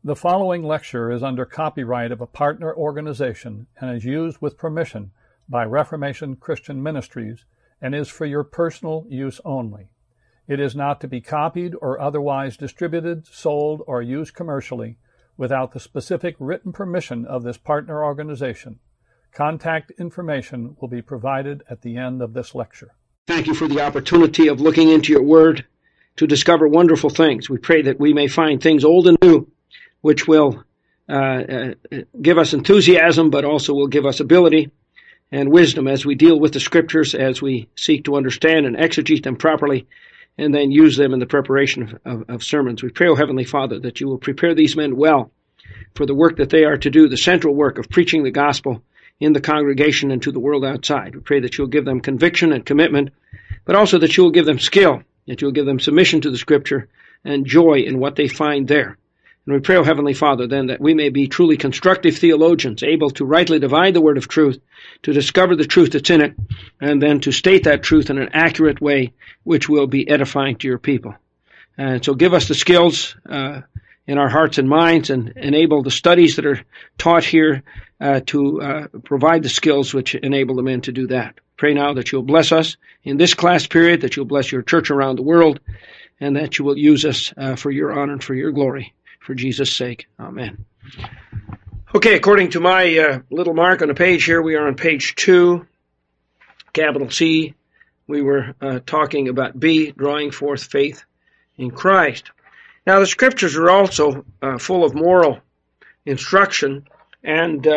The following lecture is under copyright of a partner organization and is used with permission by Reformation Christian Ministries and is for your personal use only. It is not to be copied or otherwise distributed, sold, or used commercially without the specific written permission of this partner organization. Contact information will be provided at the end of this lecture. Thank you for the opportunity of looking into your word to discover wonderful things. We pray that we may find things old and new, which will give us enthusiasm, but also will give us ability and wisdom as we deal with the Scriptures, as we seek to understand and exegete them properly, and then use them in the preparation of sermons. We pray, O Heavenly Father, that you will prepare these men well for the work that they are to do, the central work of preaching the gospel in the congregation and to the world outside. We pray that you'll give them conviction and commitment, but also that you'll give them skill, that you'll give them submission to the Scripture and joy in what they find there. And we pray, O Heavenly Father, then, that we may be truly constructive theologians, able to rightly divide the word of truth, to discover the truth that's in it, and then to state that truth in an accurate way, which will be edifying to your people. And so give us the skills in our hearts and minds, and enable the studies that are taught here to provide the skills which enable the men to do that. Pray now that you'll bless us in this class period, that you'll bless your church around the world, and that you will use us for your honor and for your glory. For Jesus' sake, amen. Okay, according to my little mark on the page here, we are on page 2, capital C. We were talking about B, drawing forth faith in Christ. Now, the Scriptures are also full of moral instruction, and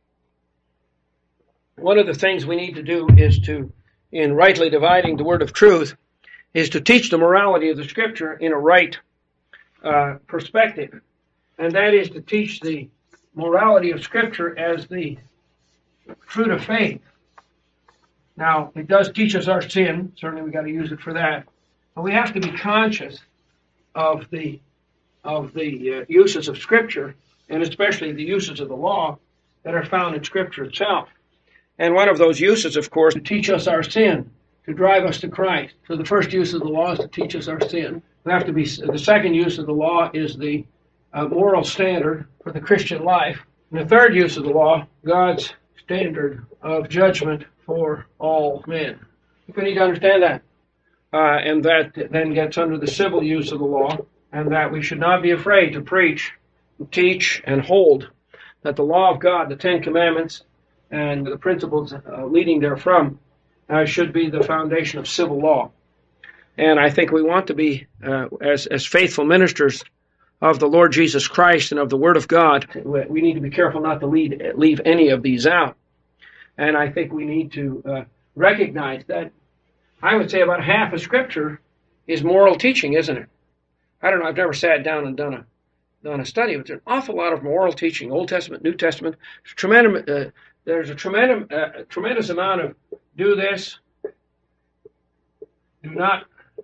one of the things we need to do is to, in rightly dividing the word of truth, is to teach the morality of the Scripture in a right perspective, and that is to teach the morality of Scripture as the fruit of faith. Now, it does teach us our sin. Certainly we've got to use it for that. But we have to be conscious of the uses of Scripture, and especially the uses of the law that are found in Scripture itself. And one of those uses, of course, to teach us our sin, to drive us to Christ. So the first use of the law is to teach us our sin. The second use of the law is the moral standard for the Christian life. And the third use of the law, God's standard of judgment for all men. We need to understand that. And that then gets under the civil use of the law, and that we should not be afraid to preach, teach, and hold that the law of God, the Ten Commandments, and the principles leading therefrom should be the foundation of civil law. And I think we want to be, as faithful ministers of the Lord Jesus Christ and of the Word of God, we need to be careful not to leave any of these out. And I think we need to recognize that I would say about half of Scripture is moral teaching, isn't it? I don't know, I've never sat down and done a study, but there's an awful lot of moral teaching, Old Testament, New Testament. There's a tremendous amount of do this, do not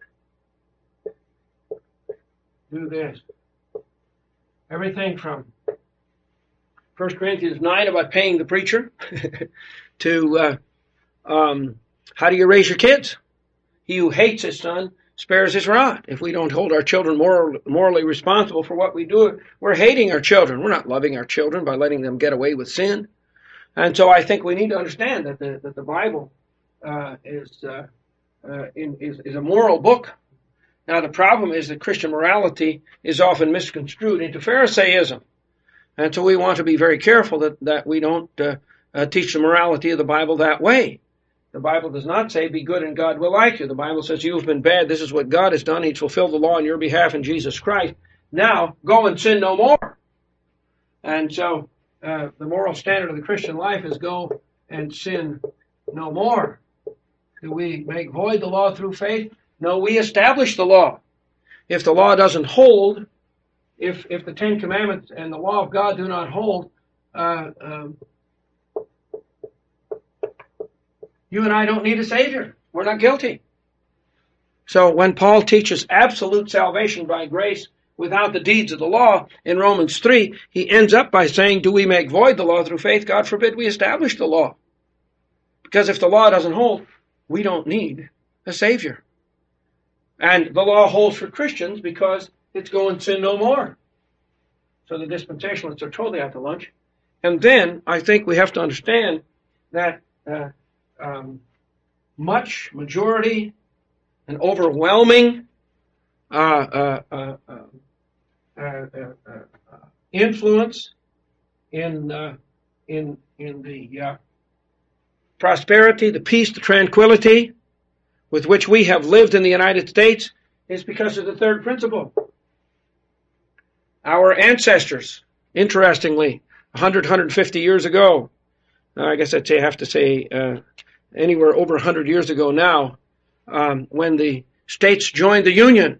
do this. Everything from 1 Corinthians 9 about paying the preacher to how do you raise your kids? He who hates his son spares his rod. If we don't hold our children morally responsible for what we do, we're hating our children. We're not loving our children by letting them get away with sin. And so I think we need to understand that the Bible is a moral book. Now, the problem is that Christian morality is often misconstrued into Pharisaism. And so we want to be very careful that we don't teach the morality of the Bible that way. The Bible does not say, be good and God will like you. The Bible says, you have been bad. This is what God has done. He's fulfilled the law on your behalf in Jesus Christ. Now, go and sin no more. And so the moral standard of the Christian life is go and sin no more. Do we make void the law through faith? No, we establish the law. If the law doesn't hold, if the Ten Commandments and the law of God do not hold, you and I don't need a Savior. We're not guilty. So when Paul teaches absolute salvation by grace without the deeds of the law in Romans 3, he ends up by saying, do we make void the law through faith? God forbid we establish the law. Because if the law doesn't hold, we don't need a Savior. And the law holds for Christians because it's go and sin no more. So the dispensationalists are totally out to lunch. And then I think we have to understand that majority, and overwhelming influence in the prosperity, the peace, the tranquility with which we have lived in the United States is because of the third principle. Our ancestors, interestingly, 100, 150 years ago, I guess I'd have to say anywhere over 100 years ago now, when the states joined the Union,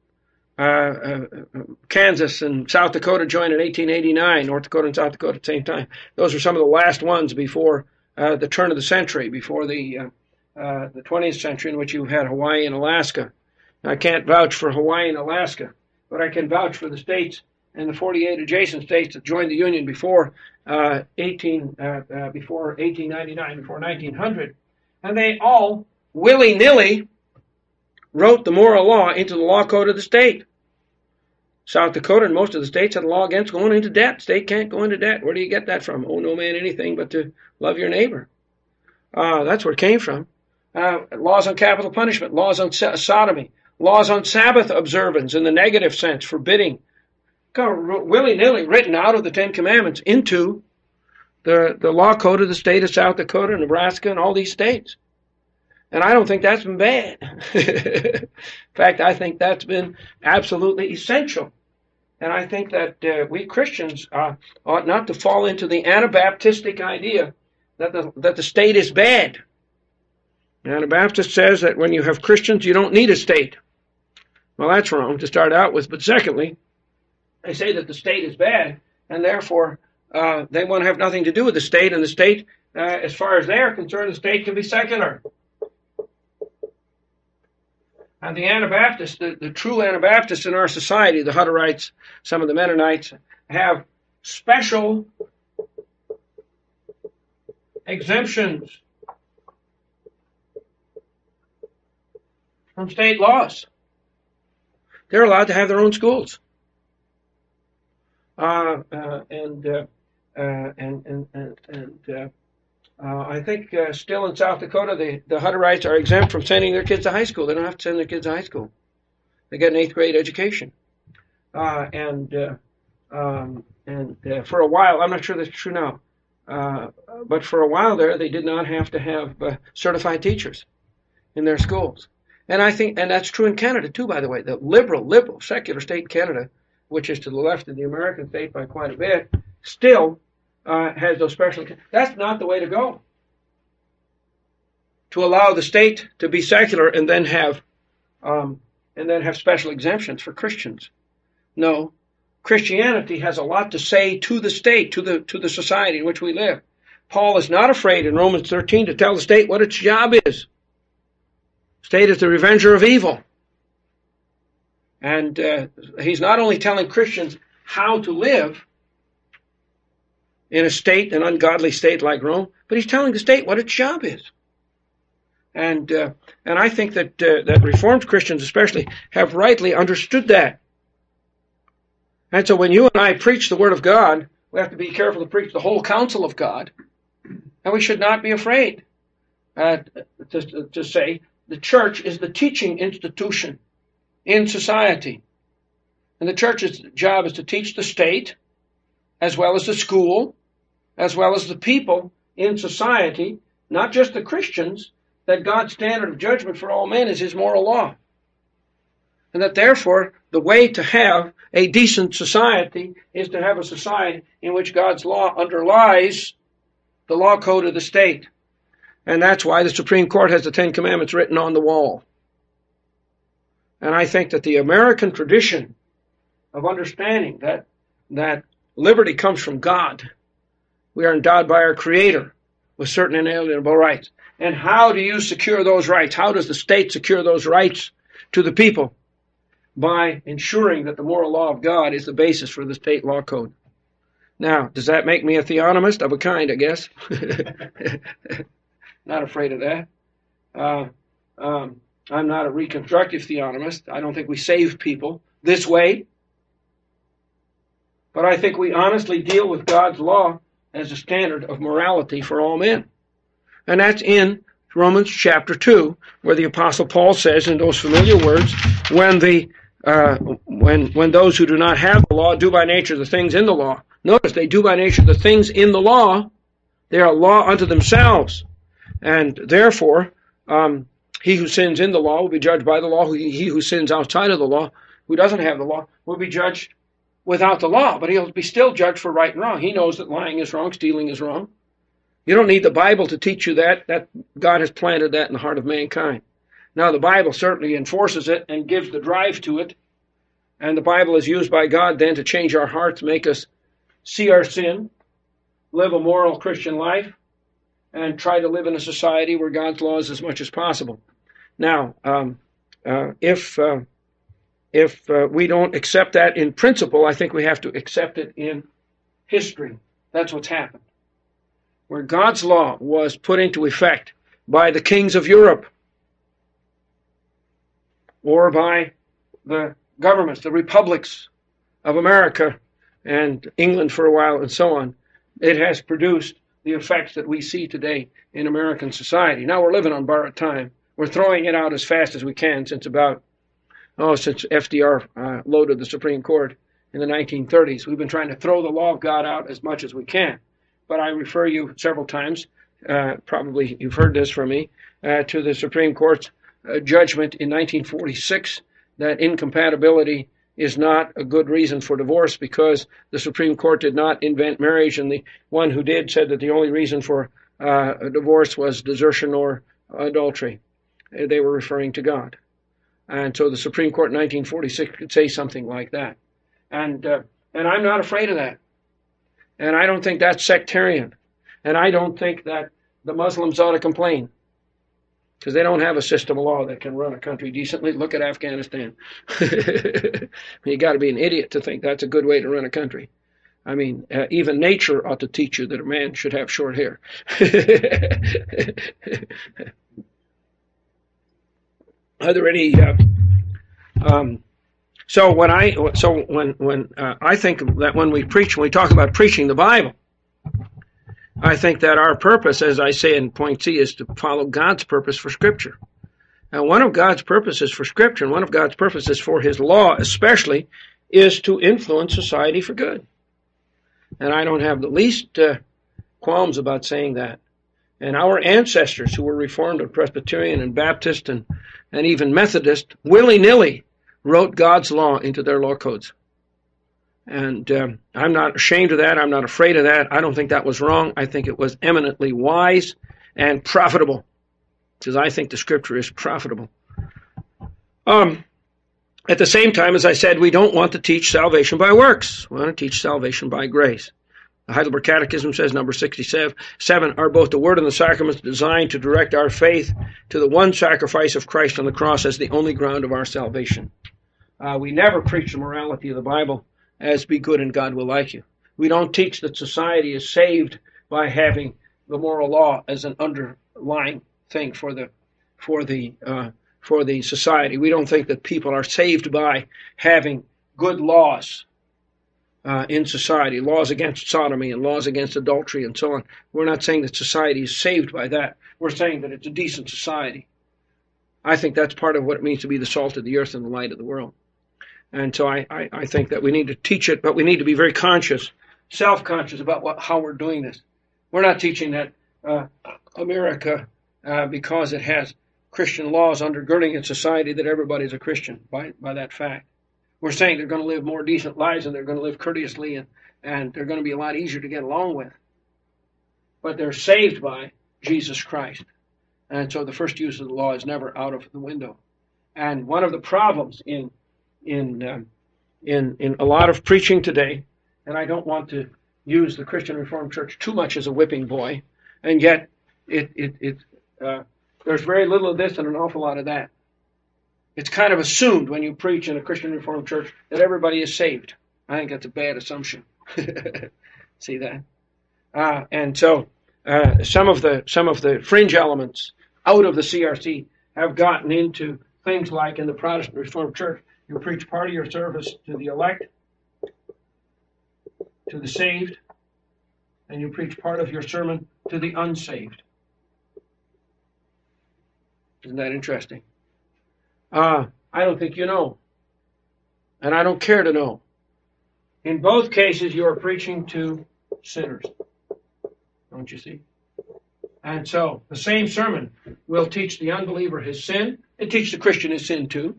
Kansas and South Dakota joined in 1889, North Dakota and South Dakota at the same time. Those were some of the last ones before the turn of the century, before the 20th century, in which you had Hawaii and Alaska. I can't vouch for Hawaii and Alaska, but I can vouch for the states and the 48 adjacent states that joined the Union before 1899, before 1900, and they all willy-nilly wrote the moral law into the law code of the state. South Dakota and most of the states had a law against going into debt. State can't go into debt. Where do you get that from? Oh, no man anything but to love your neighbor. That's where it came from. Laws on capital punishment, laws on sodomy, laws on Sabbath observance in the negative sense, forbidding, willy-nilly written out of the Ten Commandments into the law code of the state of South Dakota, Nebraska, and all these states. And I don't think that's been bad. In fact, I think that's been absolutely essential. And I think that we Christians ought not to fall into the Anabaptistic idea that the state is bad. The Anabaptist says that when you have Christians, you don't need a state. Well, that's wrong to start out with. But secondly, they say that the state is bad, and therefore they want to have nothing to do with the state. And the state, as far as they are concerned, the state can be secular. And the Anabaptists, the true Anabaptists in our society, the Hutterites, some of the Mennonites, have special exemptions from state laws. They're allowed to have their own schools. I think still in South Dakota, the Hutterites are exempt from sending their kids to high school. They don't have to send their kids to high school. They get an 8th grade education. For a while, I'm not sure that's true now, but for a while there, they did not have to have certified teachers in their schools. And I think, and that's true in Canada too, by the way. The liberal, secular state Canada, which is to the left of the American state by quite a bit, still has those special. That's not the way to go. To allow the state to be secular and then have special exemptions for Christians. No, Christianity has a lot to say to the state, to the society in which we live. Paul is not afraid in Romans 13 to tell the state what its job is. State is the revenger of evil. And he's not only telling Christians how to live in a state, an ungodly state like Rome, but he's telling the state what its job is. And I think that Reformed Christians especially have rightly understood that. And so when you and I preach the Word of God, we have to be careful to preach the whole counsel of God. And we should not be afraid to say the church is the teaching institution in society. And the church's job is to teach the state, as well as the school, as well as the people in society, not just the Christians, that God's standard of judgment for all men is his moral law. And that therefore, the way to have a decent society is to have a society in which God's law underlies the law code of the state. And that's why the Supreme Court has the Ten Commandments written on the wall. And I think that the American tradition of understanding that liberty comes from God. We are endowed by our Creator with certain inalienable rights. And how do you secure those rights? How does the state secure those rights to the people? By ensuring that the moral law of God is the basis for the state law code. Now, does that make me a theonomist? Of a kind, I guess. Not afraid of that. I'm not a reconstructive theonomist. I don't think we save people this way. But I think we honestly deal with God's law as a standard of morality for all men. And that's in Romans chapter 2, where the Apostle Paul says in those familiar words, when those who do not have the law do by nature the things in the law. Notice, they do by nature the things in the law. They are a law unto themselves. And therefore, he who sins in the law will be judged by the law. He who sins outside of the law, who doesn't have the law, will be judged without the law. But he'll be still judged for right and wrong. He knows that lying is wrong, stealing is wrong. You don't need the Bible to teach you that. That God has planted that in the heart of mankind. Now, the Bible certainly enforces it and gives the drive to it. And the Bible is used by God then to change our hearts, make us see our sin, live a moral Christian life, and try to live in a society where God's law is as much as possible. Now, if we don't accept that in principle, I think we have to accept it in history. That's what's happened. Where God's law was put into effect by the kings of Europe or by the governments, the republics of America and England for a while and so on, it has produced the effects that we see today in American society. Now we're living on borrowed time. We're throwing it out as fast as we can since FDR loaded the Supreme Court in the 1930s. We've been trying to throw the law of God out as much as we can. But I refer you several times, probably you've heard this from me, to the Supreme Court's judgment in 1946 that incompatibility is not a good reason for divorce because the Supreme Court did not invent marriage, and the one who did said that the only reason for a divorce was desertion or adultery. They were referring to God. And so the Supreme Court in 1946 could say something like that. And I'm not afraid of that. And I don't think that's sectarian. And I don't think that the Muslims ought to complain. Because they don't have a system of law that can run a country decently. Look at Afghanistan. You got to be an idiot to think that's a good way to run a country. I mean, even nature ought to teach you that a man should have short hair. Are there any... So when I think that when we talk about preaching the Bible, I think that our purpose, as I say in point C, is to follow God's purpose for Scripture. And one of God's purposes for Scripture, and one of God's purposes for His law especially, is to influence society for good. And I don't have the least qualms about saying that. And our ancestors who were Reformed and Presbyterian and Baptist and even Methodist, willy-nilly wrote God's law into their law codes. And I'm not ashamed of that. I'm not afraid of that. I don't think that was wrong. I think it was eminently wise and profitable, because I think the Scripture is profitable. At the same time, as I said, we don't want to teach salvation by works. We want to teach salvation by grace. The Heidelberg Catechism says, number 67, are both the word and the sacraments designed to direct our faith to the one sacrifice of Christ on the cross as the only ground of our salvation. We never preach the morality of the Bible as be good and God will like you. We don't teach that society is saved by having the moral law as an underlying thing for the society. We don't think that people are saved by having good laws in society, laws against sodomy and laws against adultery and so on. We're not saying that society is saved by that. We're saying that it's a decent society. I think that's part of what it means to be the salt of the earth and the light of the world. And so I think that we need to teach it, but we need to be very conscious, self-conscious about how we're doing this. We're not teaching that America, because it has Christian laws undergirding its society, that everybody's a Christian by that fact. We're saying they're going to live more decent lives and they're going to live courteously and they're going to be a lot easier to get along with. But they're saved by Jesus Christ. And so the first use of the law is never out of the window. And one of the problems in a lot of preaching today, and I don't want to use the Christian Reformed Church too much as a whipping boy, and yet there's very little of this and an awful lot of that. It's kind of assumed when you preach in a Christian Reformed Church that everybody is saved. I think that's a bad assumption. See that? And so some of the fringe elements out of the CRC have gotten into things like in the Protestant Reformed Church, you preach part of your service to the elect, to the saved, and you preach part of your sermon to the unsaved. Isn't that interesting? I don't think you know, and I don't care to know. In both cases, you are preaching to sinners. Don't you see? And so, the same sermon will teach the unbeliever his sin. It teaches the Christian his sin too.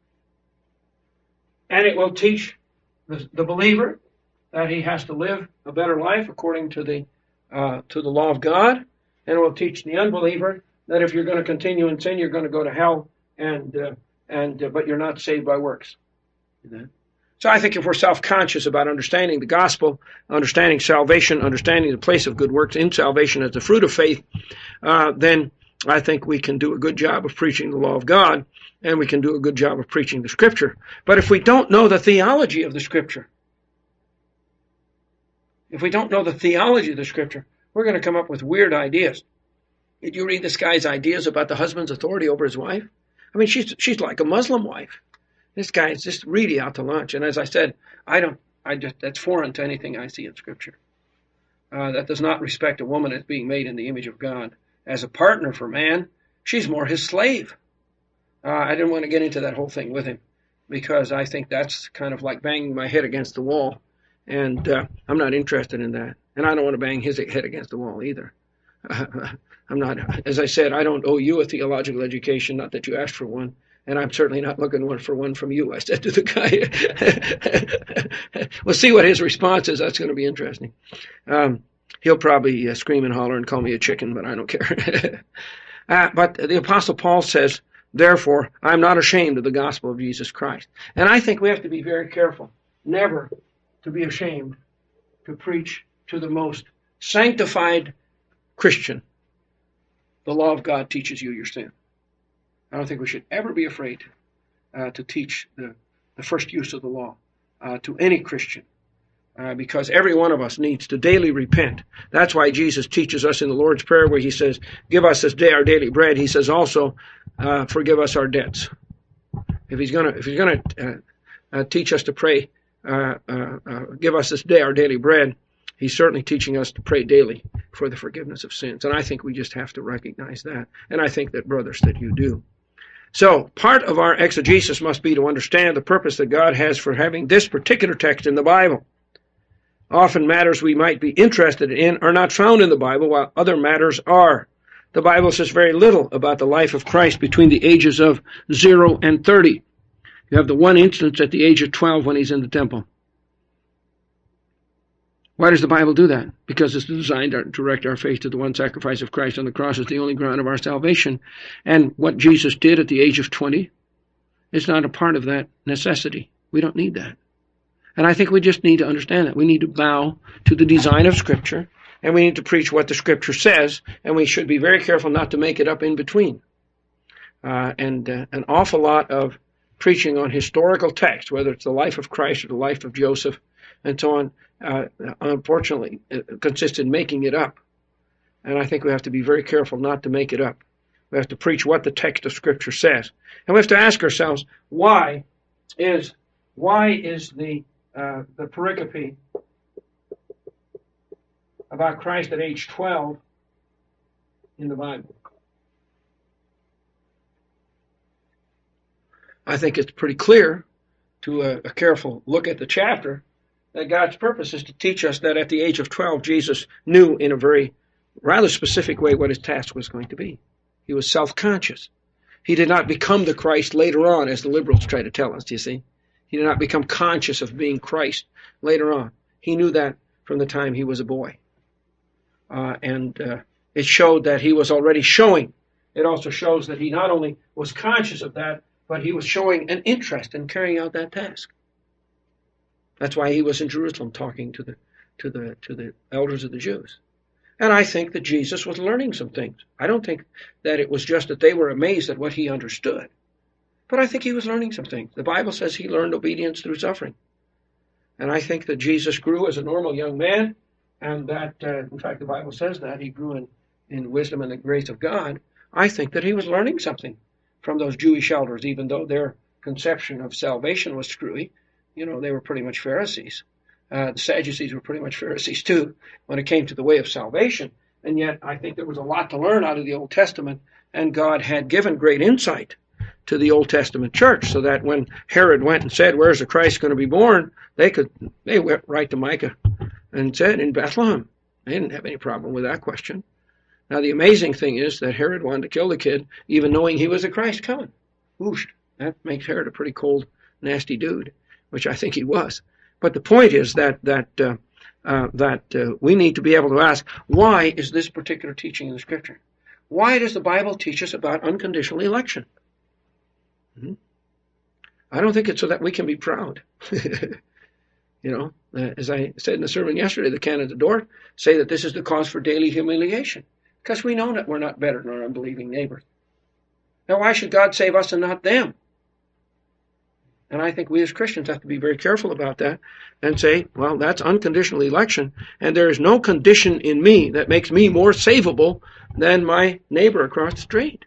And it will teach the believer that he has to live a better life according to the law of God. And it will teach the unbeliever that if you're going to continue in sin, you're going to go to hell, but you're not saved by works. So I think if we're self-conscious about understanding the gospel, understanding salvation, understanding the place of good works in salvation as the fruit of faith, then I think we can do a good job of preaching the law of God, and we can do a good job of preaching the Scripture. But if we don't know the theology of the Scripture, we're going to come up with weird ideas. Did you read this guy's ideas about the husband's authority over his wife? I mean, she's like a Muslim wife. This guy is just really out to lunch. And as I said, that's foreign to anything I see in Scripture. That does not respect a woman as being made in the image of God. As a partner for man, she's more his slave. I didn't want to get into that whole thing with him because I think that's kind of like banging my head against the wall. And I'm not interested in that. And I don't want to bang his head against the wall either. I'm not, as I said, I don't owe you a theological education, not that you asked for one. And I'm certainly not looking for one from you, I said to the guy. We'll see what his response is. That's going to be interesting. He'll probably scream and holler and call me a chicken, but I don't care. But the Apostle Paul says, therefore, I'm not ashamed of the gospel of Jesus Christ. And I think we have to be very careful never to be ashamed to preach to the most sanctified Christian. The law of God teaches you your sin. I don't think we should ever be afraid to teach the first use of the law to any Christian because every one of us needs to daily repent. That's why Jesus teaches us in the Lord's Prayer where he says, give us this day our daily bread. He says also, forgive us our debts. If he's going to teach us to pray, give us this day our daily bread, he's certainly teaching us to pray daily for the forgiveness of sins. And I think we just have to recognize that. And I think that, brothers, that you do. So part of our exegesis must be to understand the purpose that God has for having this particular text in the Bible. Often matters we might be interested in are not found in the Bible, while other matters are. The Bible says very little about the life of Christ between the ages of 0 and 30. You have the one instance at the age of 12 when he's in the temple. Why does the Bible do that? Because it's designed to direct our faith to the one sacrifice of Christ on the cross as the only ground of our salvation. And what Jesus did at the age of 20 is not a part of that necessity. We don't need that. And I think we just need to understand that. We need to bow to the design of Scripture, and we need to preach what the Scripture says, and we should be very careful not to make it up in between. And an awful lot of preaching on historical text, whether it's the life of Christ or the life of Joseph, and so on, unfortunately, consists in making it up. And I think we have to be very careful not to make it up. We have to preach what the text of Scripture says. And we have to ask ourselves, why is the pericope about Christ at age 12 in the Bible? I think it's pretty clear to a careful look at the chapter that God's purpose is to teach us that at the age of 12, Jesus knew in a very rather specific way what his task was going to be. He was self-conscious. He did not become the Christ later on, as the liberals try to tell us, you see. He did not become conscious of being Christ later on. He knew that from the time he was a boy. And it showed that he was already showing. It also shows that he not only was conscious of that, but he was showing an interest in carrying out that task. That's why he was in Jerusalem talking to the elders of the Jews. And I think that Jesus was learning some things. I don't think that it was just that they were amazed at what he understood. But I think he was learning some things. The Bible says he learned obedience through suffering. And I think that Jesus grew as a normal young man, and that, in fact, the Bible says that he grew in wisdom and the grace of God. I think that he was learning something from those Jewish elders, even though their conception of salvation was screwy. You know, they were pretty much Pharisees. The Sadducees were pretty much Pharisees too when it came to the way of salvation. And yet I think there was a lot to learn out of the Old Testament, and God had given great insight to the Old Testament church, so that when Herod went and said, "Where's the Christ going to be born?" they went right to Micah and said, "In Bethlehem." They didn't have any problem with that question. Now the amazing thing is that Herod wanted to kill the kid, even knowing he was the Christ coming. Whoosh. That makes Herod a pretty cold, nasty dude, which I think he was. But the point is that we need to be able to ask, why is this particular teaching in the Scripture? Why does the Bible teach us about unconditional election? I don't think it's so that we can be proud. As I said in the sermon yesterday, the Canons of Dort say that this is the cause for daily humiliation, because we know that we're not better than our unbelieving neighbors. Now, why should God save us and not them? And I think we as Christians have to be very careful about that and say, well, that's unconditional election, and there is no condition in me that makes me more savable than my neighbor across the street.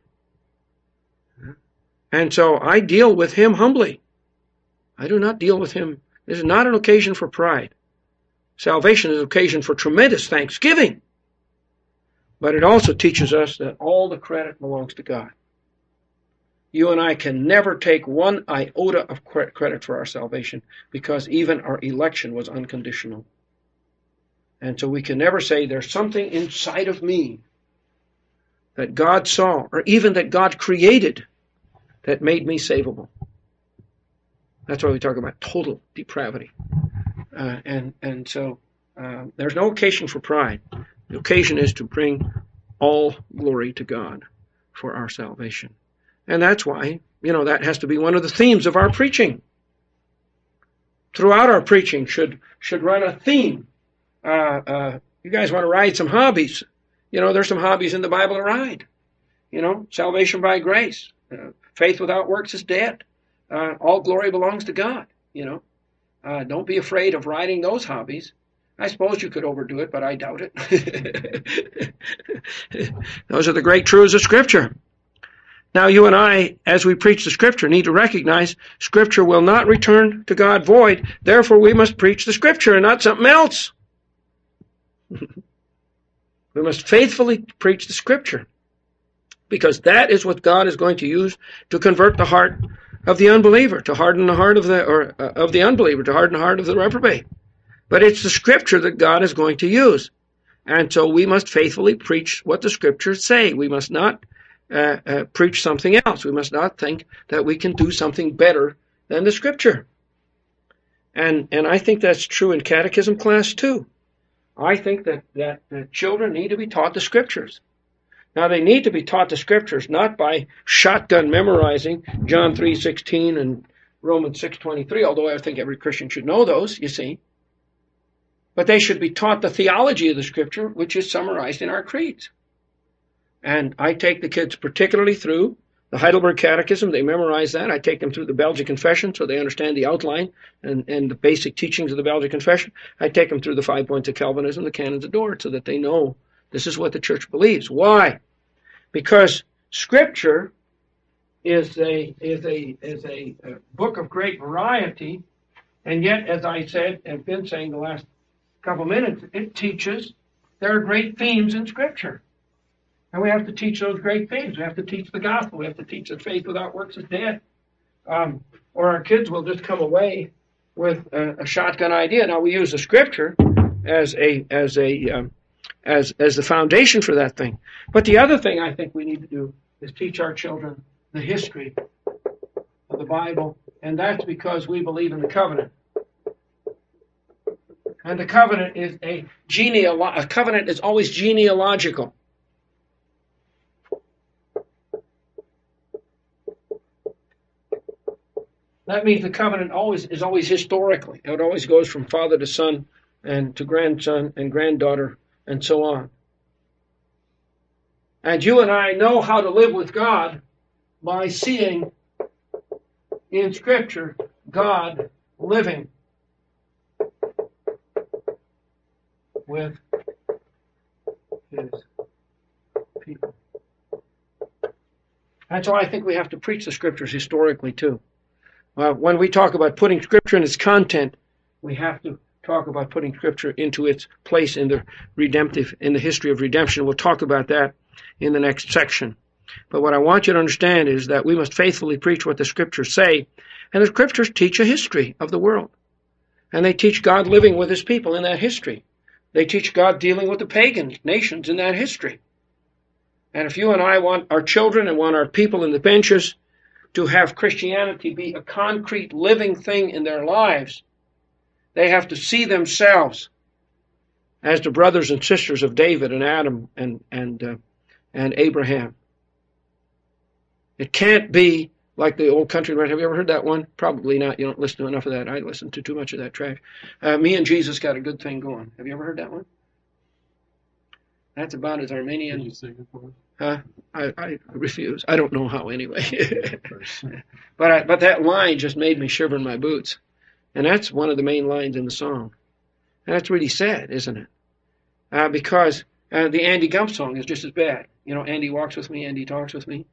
And so I deal with him humbly. I do not deal with him. This is not an occasion for pride. Salvation is an occasion for tremendous thanksgiving. But it also teaches us that all the credit belongs to God. You and I can never take one iota of credit for our salvation, because even our election was unconditional. And so we can never say there's something inside of me that God saw, or even that God created, that made me savable. That's why we talk about total depravity. So there's no occasion for pride. The occasion is to bring all glory to God for our salvation. And that's why, that has to be one of the themes of our preaching. Throughout our preaching should run a theme. You guys want to ride some hobbies. There's some hobbies in the Bible to ride. Salvation by grace. Faith without works is dead. All glory belongs to God. Don't be afraid of riding those hobbies. I suppose you could overdo it, but I doubt it. Those are the great truths of Scripture. Now, you and I, as we preach the Scripture, need to recognize Scripture will not return to God void. Therefore, we must preach the Scripture and not something else. We must faithfully preach the Scripture, because that is what God is going to use to convert the heart of the unbeliever, to harden the heart of the unbeliever, to harden the heart of the reprobate. But it's the Scripture that God is going to use. And so we must faithfully preach what the Scriptures say. We must not preach something else. We must not think that we can do something better than the Scripture. And I think that's true in catechism class too. I think that children need to be taught the Scriptures. Now, they need to be taught the Scriptures not by shotgun memorizing John 3:16 and Romans 6:23, although I think every Christian should know those, you see. But they should be taught the theology of the Scripture, which is summarized in our creeds. And I take the kids particularly through the Heidelberg Catechism. They memorize that. I take them through the Belgic Confession so they understand the outline and the basic teachings of the Belgic Confession. I take them through the 5 points of Calvinism, the Canons of Dort, so that they know this is what the Church believes. Why? Because Scripture is a book of great variety, and yet, as I said, and been saying the last couple minutes, it teaches there are great themes in Scripture. And we have to teach those great themes. We have to teach the gospel. We have to teach that faith without works is dead. Or our kids will just come away with a shotgun idea. Now, we use the Scripture as the foundation for that thing. But the other thing I think we need to do is teach our children the history of the Bible, and that's because we believe in the covenant. And the covenant is a covenant is always genealogical. That means the covenant is always historically. It always goes from father to son and to grandson and granddaughter and so on. And you and I know how to live with God by seeing in Scripture God living with His people. And so I think we have to preach the Scriptures historically too. When we talk about putting Scripture in its content, we have to talk about putting Scripture into its place in the history of redemption. We'll talk about that in the next section. But what I want you to understand is that we must faithfully preach what the Scriptures say, and the Scriptures teach a history of the world. And they teach God living with His people in that history. They teach God dealing with the pagan nations in that history. And if you and I want our children and want our people in the benches to have Christianity be a concrete living thing in their lives, they have to see themselves as the brothers and sisters of David and Adam and Abraham. It can't be like the old country right. Have you ever heard that one? Probably not. You don't listen to enough of that. I listen to too much of that trash. Me and Jesus got a good thing going. Have you ever heard that one? That's about as Armenian. Can you sing it for us? I refuse. I don't know how anyway. But that line just made me shiver in my boots. And that's one of the main lines in the song. And that's really sad, isn't it? Because the Andy Gump song is just as bad. You know, Andy walks with me, Andy talks with me.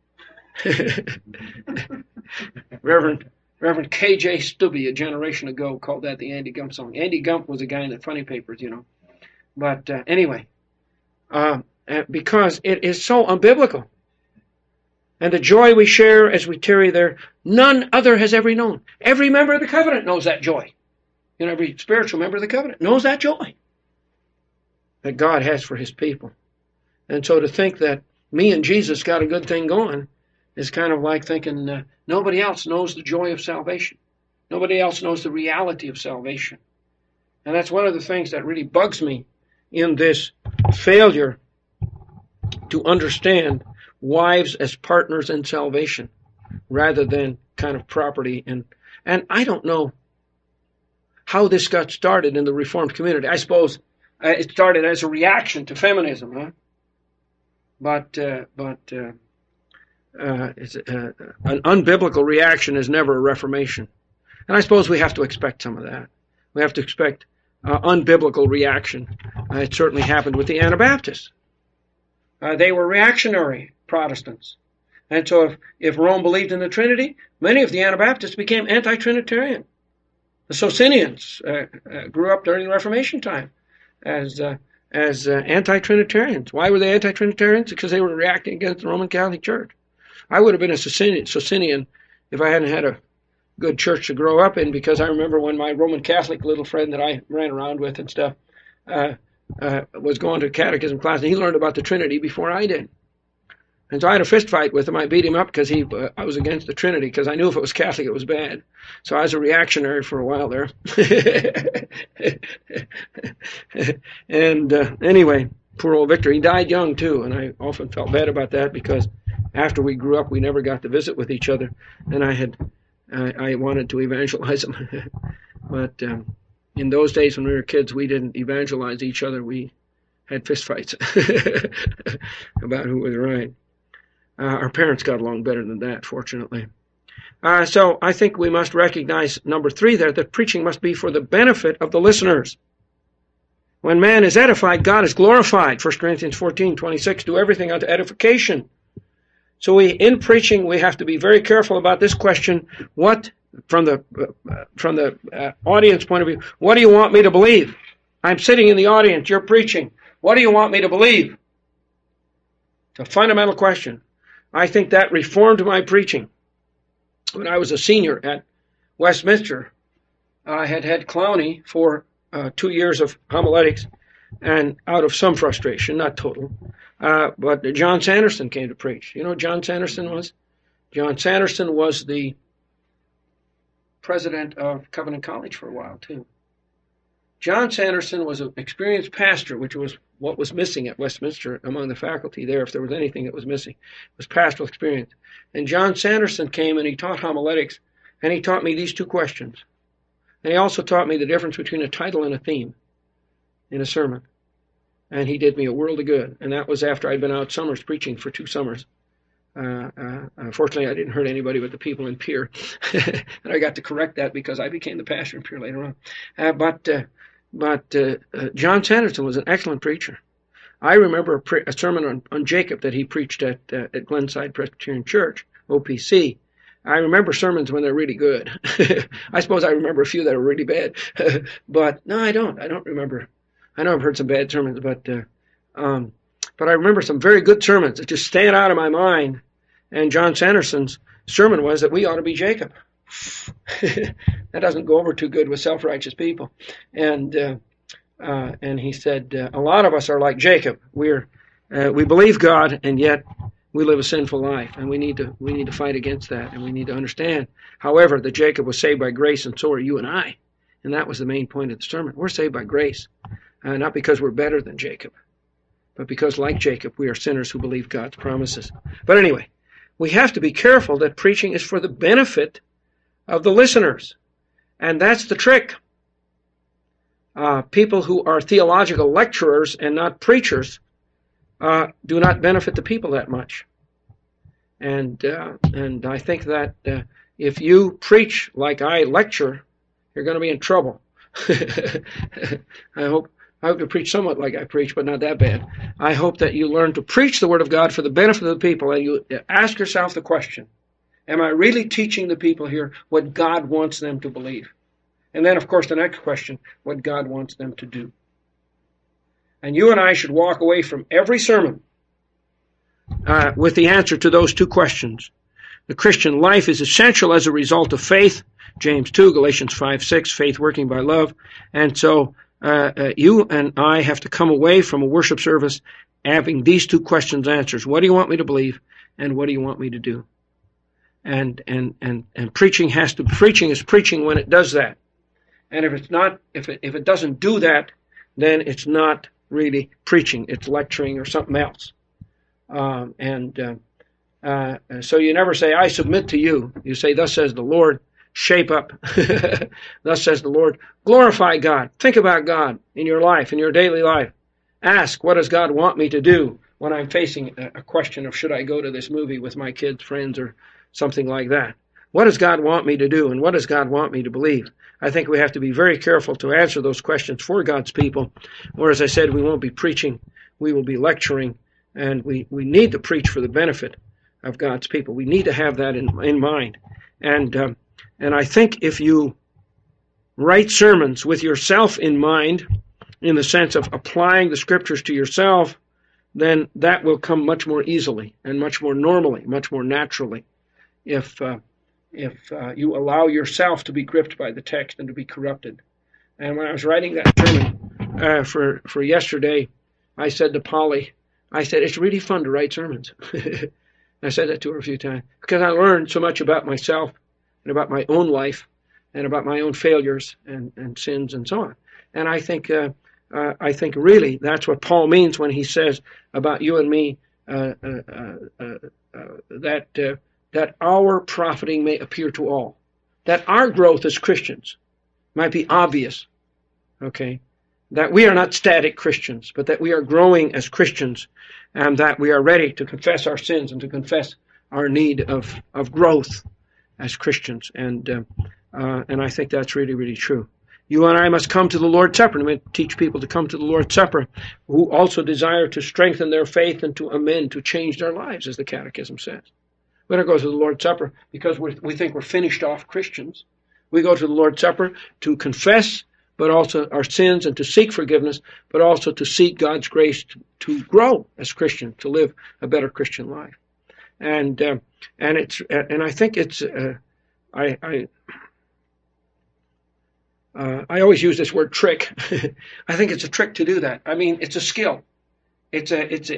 Reverend K.J. Stubbe a generation ago called that the Andy Gump song. Andy Gump was a guy in the funny papers, you know. But anyway, because it is so unbiblical. And the joy we share as we tarry there, none other has ever known. Every member of the covenant knows that joy. You know, every spiritual member of the covenant knows that joy that God has for His people. And so to think that me and Jesus got a good thing going is kind of like thinking nobody else knows the joy of salvation. Nobody else knows the reality of salvation. And that's one of the things that really bugs me in this failure to understand wives as partners in salvation rather than kind of property. And I don't know how this got started in the Reformed community. I suppose it started as a reaction to feminism, huh? But it's an unbiblical reaction is never a reformation. And I suppose we have to expect some of that. We have to expect unbiblical reaction. It certainly happened with the Anabaptists. They were reactionary Protestants. And so if Rome believed in the Trinity, many of the Anabaptists became anti-Trinitarian. The Socinians grew up during the Reformation time as anti-Trinitarians. Why were they anti-Trinitarians? Because they were reacting against the Roman Catholic Church. I would have been a Socinian if I hadn't had a good church to grow up in, because I remember when my Roman Catholic little friend that I ran around with and stuff was going to catechism class, and he learned about the Trinity before I did. And so I had a fist fight with him. I beat him up because I was against the Trinity, because I knew if it was Catholic it was bad. So I was a reactionary for a while there. And anyway, poor old Victor, he died young too, and I often felt bad about that, because after we grew up we never got to visit with each other, and I wanted to evangelize him. But in those days when we were kids, we didn't evangelize each other. We had fistfights about who was right. Our parents got along better than that, fortunately. So I think we must recognize, number 3 there, that preaching must be for the benefit of the listeners. When man is edified, God is glorified. 1 Corinthians 14:26, do everything unto edification. So in preaching, we have to be very careful about this question: what, from the audience point of view, what do you want me to believe? I'm sitting in the audience, you're preaching. What do you want me to believe? It's a fundamental question. I think that reformed my preaching. When I was a senior at Westminster, I had Clowney for 2 years of homiletics, and out of some frustration, not total. But John Sanderson came to preach. You know who John Sanderson was? John Sanderson was the president of Covenant College for a while, too. John Sanderson was an experienced pastor, which was what was missing at Westminster among the faculty there. If there was anything that was missing, it was pastoral experience. And John Sanderson came and he taught homiletics, and he taught me these 2 questions. And he also taught me the difference between a title and a theme in a sermon. And he did me a world of good. And that was after I'd been out summers preaching for 2 summers. Unfortunately, I didn't hurt anybody but the people in Pierre. And I got to correct that because I became the pastor in Pierre later on. But John Sanderson was an excellent preacher. I remember a sermon on Jacob that he preached at Glenside Presbyterian Church, OPC. I remember sermons when they're really good. I suppose I remember a few that are really bad. But no, I don't. I don't remember. I know I've heard some bad sermons, but I remember some very good sermons that just stand out of my mind. And John Sanderson's sermon was that we ought to be Jacob. That doesn't go over too good with self-righteous people. And he said, a lot of us are like Jacob. We believe God, and yet we live a sinful life, and we need to fight against that, and we need to understand, however, that Jacob was saved by grace, and so are you and I. And that was the main point of the sermon. We're saved by grace, not because we're better than Jacob, but because, like Jacob, we are sinners who believe God's promises. But anyway, we have to be careful that preaching is for the benefit of the listeners. And that's the trick. People who are theological lecturers and not preachers do not benefit the people that much. And I think that if you preach like I lecture, you're going to be in trouble. I hope to preach somewhat like I preach, but not that bad. I hope that you learn to preach the Word of God for the benefit of the people, and you ask yourself the question, am I really teaching the people here what God wants them to believe? And then, of course, the next question, what God wants them to do. And you and I should walk away from every sermon with the answer to those two questions. The Christian life is essential as a result of faith, James 2, Galatians 5:6, faith working by love. And so you and I have to come away from a worship service having these two questions answered. What do you want me to believe, and what do you want me to do? And preaching is preaching when it does that. And if it doesn't do that, then it's not really preaching. It's lecturing or something else. So you never say, I submit to you. You say, thus says the Lord, shape up. Thus says the Lord, glorify God. Think about God in your life, in your daily life. Ask, what does God want me to do when I'm facing a question of should I go to this movie with my kids, friends, or something like that? What does God want me to do, and what does God want me to believe? I think we have to be very careful to answer those questions for God's people. Or, as I said, we won't be preaching, we will be lecturing, and we need to preach for the benefit of God's people. We need to have that in mind. And I think if you write sermons with yourself in mind, in the sense of applying the Scriptures to yourself, then that will come much more easily and much more normally, much more naturally, if you allow yourself to be gripped by the text and to be corrupted. And when I was writing that sermon for yesterday, I said to Polly, it's really fun to write sermons. I said that to her a few times because I learned so much about myself and about my own life and about my own failures and sins and so on. And I think really that's what Paul means when he says about you and me that our profiting may appear to all, that our growth as Christians might be obvious, okay? That we are not static Christians, but that we are growing as Christians, and that we are ready to confess our sins and to confess our need of growth as Christians. And I think that's really, really true. You and I must come to the Lord's Supper. And we teach people to come to the Lord's Supper who also desire to strengthen their faith and to amend, to change their lives, as the Catechism says. We don't go to the Lord's Supper because we think we're finished off Christians. We go to the Lord's Supper to confess, but also our sins and to seek forgiveness, but also to seek God's grace to grow as Christians, to live a better Christian life. And I think it's I always use this word trick. I think it's a trick to do that. I mean, it's a skill. It's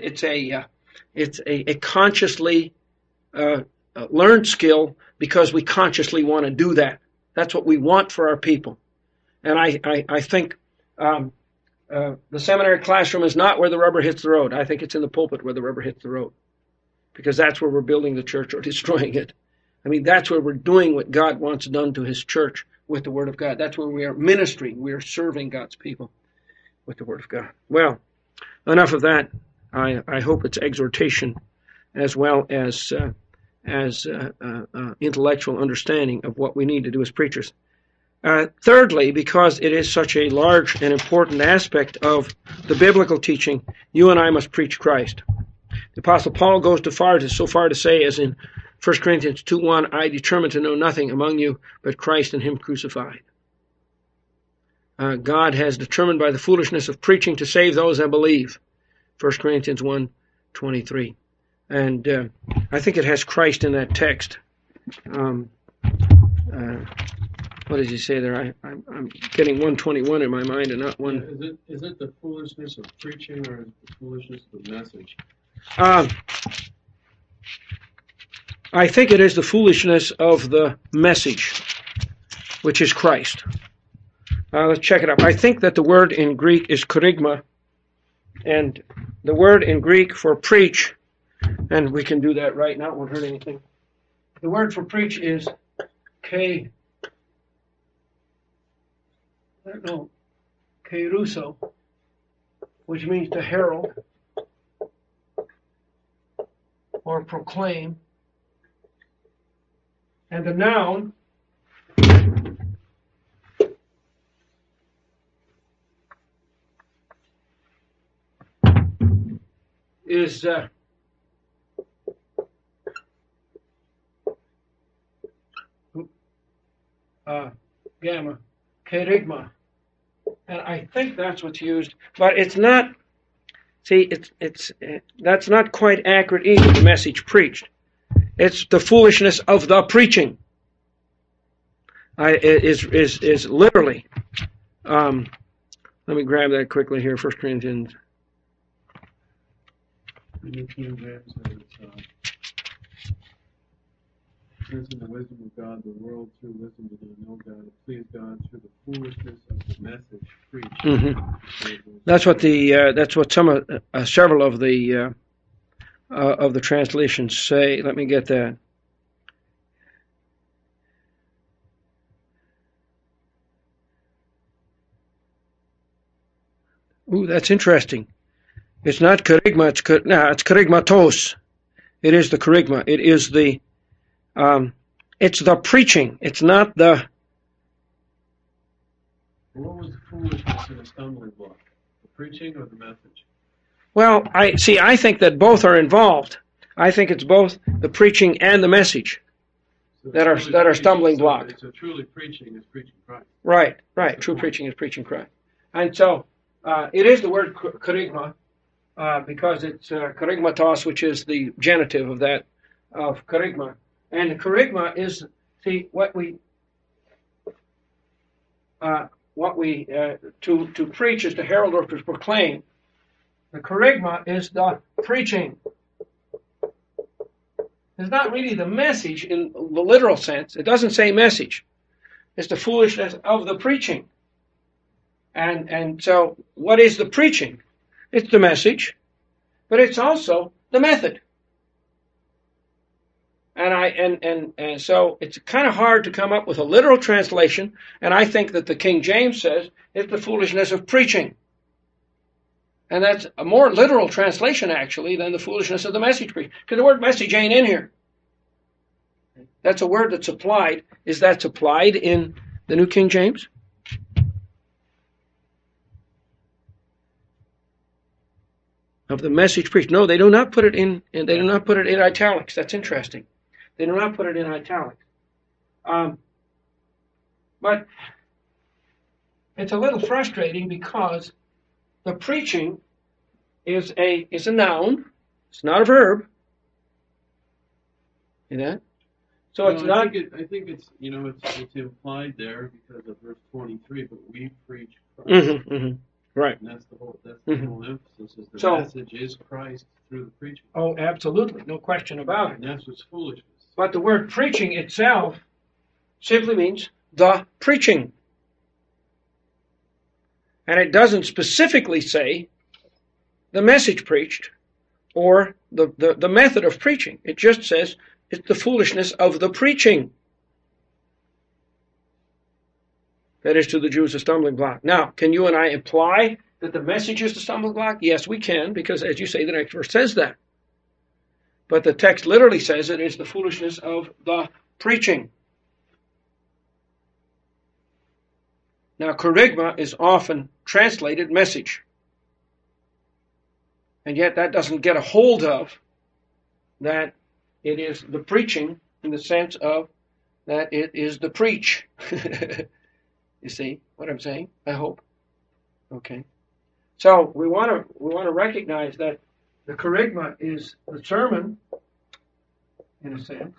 a consciously learned skill because we consciously want to do that. That's what we want for our people. And I think the seminary classroom is not where the rubber hits the road. I think it's in the pulpit where the rubber hits the road, because that's where we're building the church or destroying it. I mean, that's where we're doing what God wants done to his church with the Word of God. That's where we are ministering. We are serving God's people with the Word of God. Well, enough of that. I hope it's exhortation as well as intellectual understanding of what we need to do as preachers. Thirdly, because it is such a large and important aspect of the biblical teaching, you and I must preach Christ. The Apostle Paul goes so far to say, as in 1 Corinthians 2:1, I determined to know nothing among you but Christ and him crucified. God has determined by the foolishness of preaching to save those that believe. 1 Corinthians 1:23. And I think it has Christ in that text. What does he say there? I'm getting 121 in my mind and not one. Yeah, is it the foolishness of preaching or is it the foolishness of the message? I think it is the foolishness of the message, which is Christ. Let's check it up. I think that the word in Greek is kerygma, and the word in Greek for preach, and we can do that right now, it won't hurt anything. The word for preach is keruso, which means to herald or proclaim. And the noun is gamma, kerygma. And I think that's what's used, but it's not. See, that's not quite accurate either. The message preached, it's the foolishness of the preaching. Is literally. Let me grab that quickly here. 1 Corinthians. In the King James, it's in the wisdom of God, the world through wisdom did not know God, to please God through the foolishness of the message preached. Mm-hmm. That's what several of the translations say. Let me get that. Ooh, that's interesting. It's not kerygma. It's kerygmatos. It is the kerygma. It is the. It's the preaching. It's not the. What was the foolishness and the stumbling block? The preaching or the message? Well, I think that both are involved. I think it's both the preaching and the message that are stumbling blocks. So truly preaching is preaching Christ. Right. True preaching is preaching Christ. And so it is the word kerygma because it's kerygmatos, which is the genitive of that of kerygma. And the kerygma is what we to preach is to herald or to proclaim. The kerygma is the preaching. It's not really the message in the literal sense. It doesn't say message. It's the foolishness of the preaching. And so what is the preaching? It's the message, but it's also the method. And so it's kind of hard to come up with a literal translation, and I think that the King James says it's the foolishness of preaching. And that's a more literal translation, actually, than the foolishness of the message preaching. Because the word message ain't in here. That's a word that's applied. Is that supplied in the New King James? Of the message preached. No, they do not put it in, and they do not put it in italics. That's interesting. They do not put it in italics. But it's a little frustrating because the preaching is a noun. It's not a verb. See that? So no, it's not. I think it's it's implied there because of verse 23. But we preach Christ. Right. And that's the whole emphasis. Is the message is Christ through the preaching. Oh, absolutely, no question about it. And that's what's foolishness. But the word preaching itself simply means the preaching. And it doesn't specifically say the message preached or the method of preaching. It just says it's the foolishness of the preaching. That is to the Jews a stumbling block. Now, can you and I imply that the message is the stumbling block? Yes, we can, because as you say, the next verse says that. But the text literally says it is the foolishness of the preaching. Now, kerygma is often translated message. And yet that doesn't get a hold of that It is the preaching in the sense of that it is the preach. You see what I'm saying? I hope. Okay. So we want to recognize that the kerygma is the sermon, in a sense,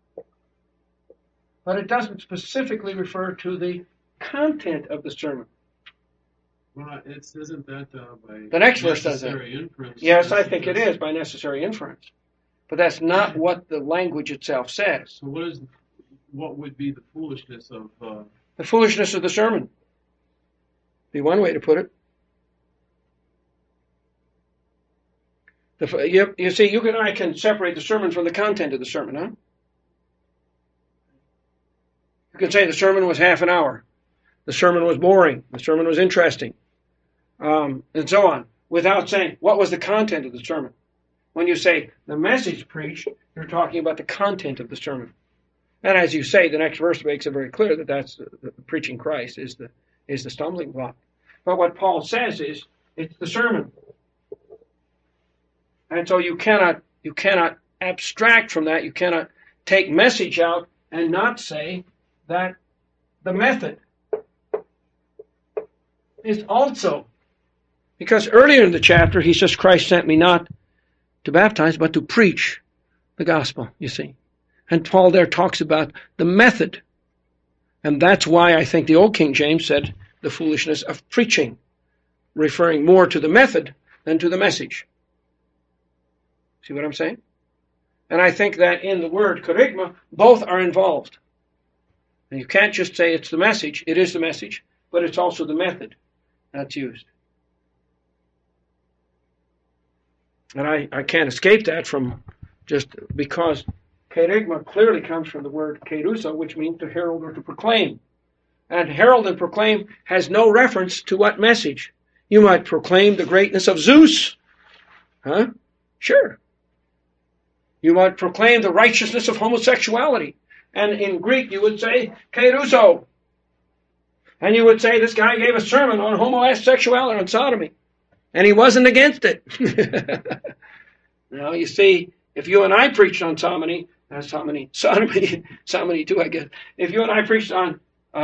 but it doesn't specifically refer to the content of the sermon. Well, isn't that by the next verse does that. necessary inference? Yes, I think it is by necessary inference, but that's not what the language itself says. So what would be the foolishness of? The foolishness of the sermon. Be one way to put it. You see, you and I can separate the sermon from the content of the sermon, huh? You can say the sermon was half an hour. The sermon was boring. The sermon was interesting. And so on, without saying, what was the content of the sermon? When you say the message preached, you're talking about the content of the sermon. And as you say, the next verse makes it very clear that that's the preaching Christ is the stumbling block. But what Paul says is, it's the sermon. And so you cannot abstract from that. You cannot take message out and not say that the method is also, because earlier in the chapter he says Christ sent me not to baptize but to preach the gospel, you see. And Paul there talks about the method. And that's why I think the old King James said the foolishness of preaching, referring more to the method than to the message. See what I'm saying? And I think that in the word kerygma, both are involved. And you can't just say it's the message. It is the message, but it's also the method that's used. And I can't escape that from just because kerygma clearly comes from the word keruso, which means to herald or to proclaim. And herald and proclaim has no reference to what message. You might proclaim the greatness of Zeus. Huh? Sure. You might proclaim the righteousness of homosexuality. And in Greek you would say keruso. And you would say this guy gave a sermon on homosexuality, on sodomy. And he wasn't against it. Now, you see, if you and I preached on sodomy too, I guess. If you and I preached on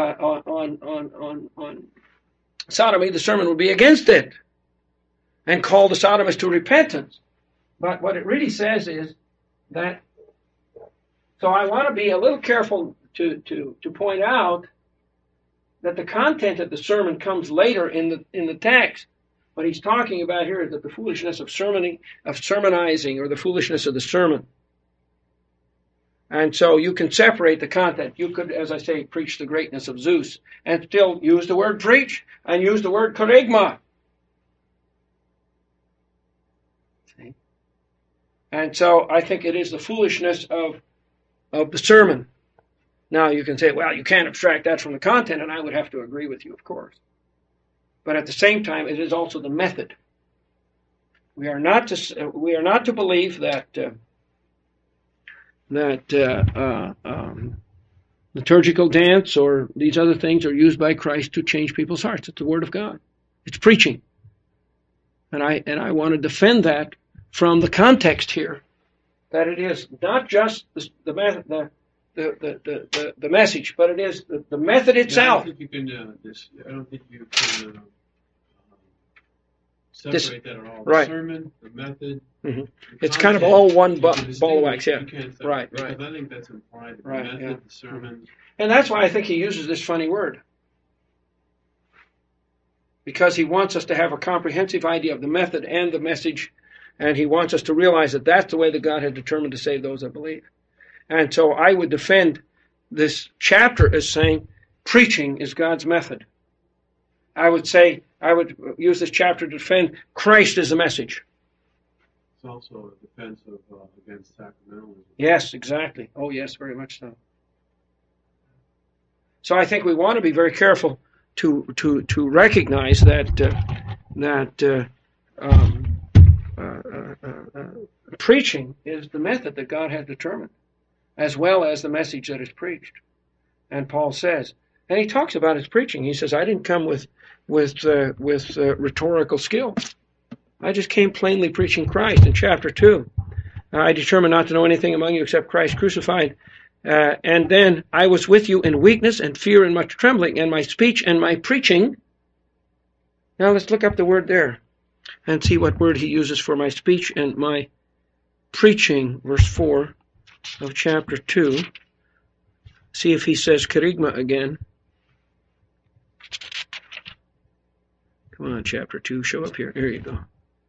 sodomy, the sermon would be against it and call the sodomists to repentance. But what it really says is that, so I want to be a little careful to point out that the content of the sermon comes later in the text. What he's talking about here is that the foolishness of sermonizing, or the foolishness of the sermon. And so you can separate the content. You could, as I say, preach the greatness of Zeus and still use the word preach and use the word kerygma. See? And so I think it is the foolishness of the sermon. Now you can say, well, you can't abstract that from the content, and I would have to agree with you, of course. But at the same time, it is also the method. We are not to believe that liturgical dance or these other things are used by Christ to change people's hearts. It's the Word of God. It's preaching, and I want to defend that from the context here, that it is not just the message, but it is the method itself. I don't think you can separate that at all. The right. Sermon, the method. Mm-hmm. The it's kind of all one ball of wax, yeah. Right. Because I think that's implied. The method, yeah. The sermon. And that's why I think he uses this funny word. Because he wants us to have a comprehensive idea of the method and the message, and he wants us to realize that that's the way that God had determined to save those that believe. And so I would defend this chapter as saying preaching is God's method. I would use this chapter to defend Christ as the message. It's also a defense against sacramentalism. Yes, exactly. Oh, yes, very much so. So I think we want to be very careful to recognize that preaching is the method that God has determined, as well as the message that is preached. And Paul says, and he talks about his preaching. He says, I didn't come with rhetorical skill. I just came plainly preaching Christ in chapter 2. I determined not to know anything among you except Christ crucified. And then I was with you in weakness and fear and much trembling, and my speech and my preaching. Now let's look up the word there and see what word he uses for my speech and my preaching. Verse 4 of chapter 2. See if he says kerygma again. Come on, chapter 2, show up here. There you go.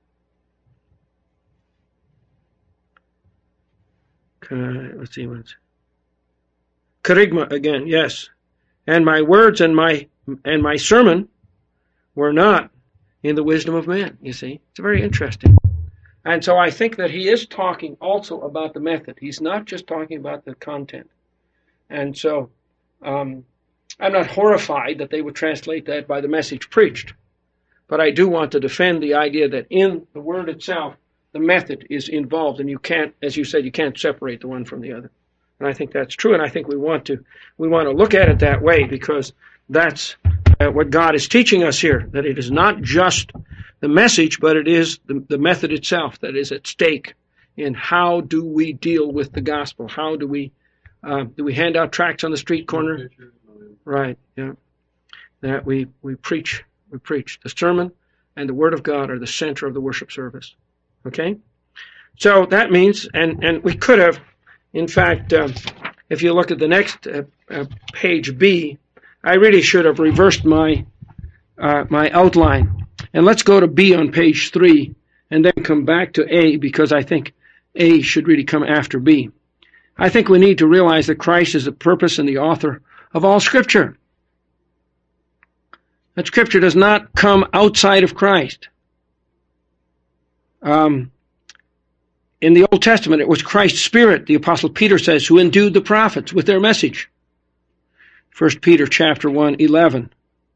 Let's see what's kerygma again, yes. And my words and my sermon were not in the wisdom of man, you see. It's very interesting. And so I think that he is talking also about the method. He's not just talking about the content. And so I'm not horrified that they would translate that by the message preached. But I do want to defend the idea that in the word itself, the method is involved, and you can't, as you said, you can't separate the one from the other. And I think that's true, and I think we want to look at it that way, because that's what God is teaching us here, that it is not just the message, but it is the method itself that is at stake in how do we deal with the gospel. How do we hand out tracts on the street corner? Right, yeah. That we preach. We preach. The sermon and the word of God are the center of the worship service. Okay? So that means, and we could have, in fact, if you look at the next page B, I really should have reversed my outline. And let's go to B on page 3 and then come back to A, because I think A should really come after B. I think we need to realize that Christ is the purpose and the author of all Scripture. That Scripture does not come outside of Christ. In the Old Testament, it was Christ's Spirit, the Apostle Peter says, who endued the prophets with their message. 1 Peter chapter 1:11.